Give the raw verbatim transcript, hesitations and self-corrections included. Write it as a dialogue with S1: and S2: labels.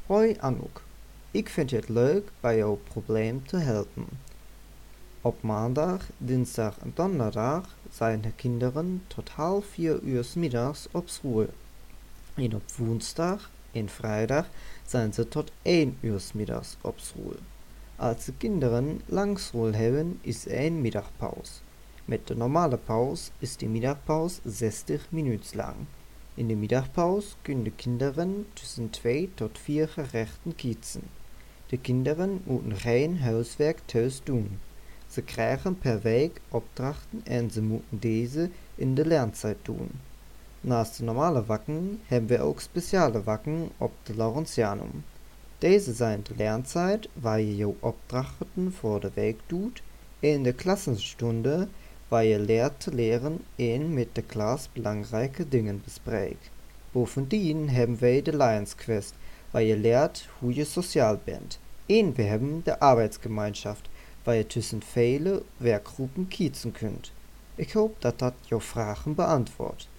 S1: Hoi Anouk, ik vind het leuk bij jouw probleem te helpen. Op maandag, dinsdag en donderdag zijn de kinderen tot half vier uur 's middags op school. En op woensdag en vrijdag zijn ze tot één uur 's middags op school. Als de kinderen lang school hebben, is er een middagpauze. Met de normale pauze is de middagpauze zestig minuten lang. In de middagpauze kunnen de kinderen tussen twee tot vier gerechten kiezen. De kinderen moeten geen huiswerk thuis doen. Ze krijgen per week opdrachten en ze moeten deze in de lerntijd doen. Naast de normale vakken hebben we ook speciale vakken op de Laurentianum. Deze zijn de lerntijd waar je jouw opdrachten voor de week doet en de klassenstunde waar je leert te leren en met de klas belangrijke dingen bespreekt. Bovendien hebben wij de Lions Quest, waar je leert hoe je sociaal bent. En we hebben de arbeidsgemeinschaft, waar je tussen vele werkgroepen kiezen kunt. Ik hoop dat dat jouw vragen beantwoordt.